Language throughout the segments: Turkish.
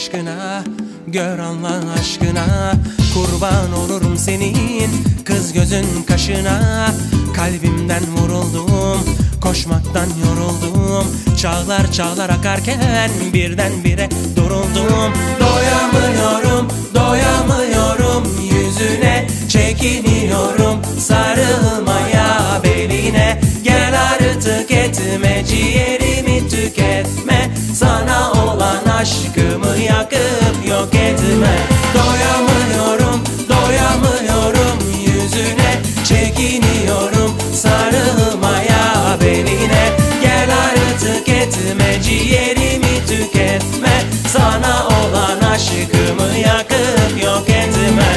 aşkına, gör Allah aşkına. Kurban olurum senin kız gözün kaşına. Kalbimden vuruldum, koşmaktan yoruldum. Çağlar çağlar akarken birdenbire duruldum. Doyamıyorum, doyamıyorum yüzüne. Çekiniyorum sarılmaya beline. Gel artık etme ciğerimi tüketme. Sana olan aşkımı yakıp yok etme. Doyamıyorum, doyamıyorum yüzüne. Çekiniyorum sarılmaya beline. Gel artık etme ciğerimi tüketme. Sana olan aşkımı yakıp yok etme.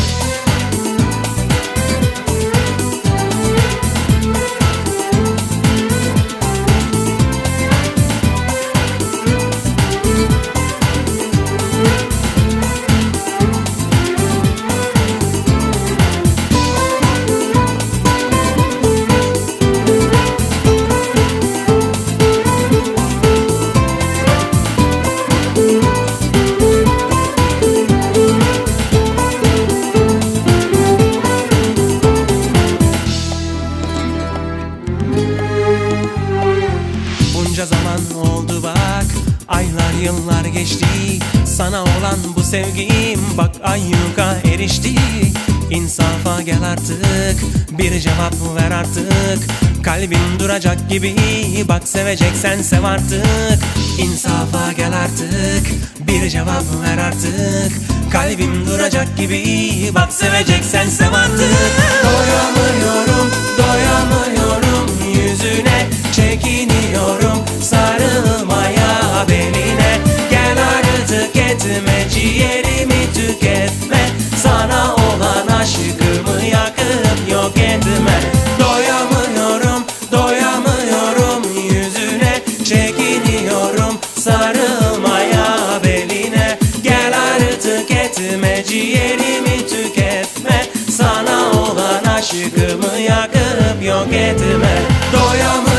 Bunca zaman oldu bak, aylar yıllar geçti. Sana olan bu sevgim bak ayyuka erişti. İnsafa gel artık, bir cevap ver artık. Kalbin duracak gibi, bak seveceksen sev artık. İnsafa gel artık, bir cevap ver artık. Kalbim duracak gibi, bak seveceksen sev artık. Doyamıyorum, doyamıyorum yüzüne. Çekiniyorum sarılmaya beline. Gel artık etme ciğerimi tüketme. Sana olan aşkımı yakıp yok etme. Doyamıyorum, doyamıyorum yüzüne. Çekiniyorum sarılmaya beline. Gel artık etme ciğerimi tüketme. Sana olan aşkımı yakıp yok etme. Doyamıyorum.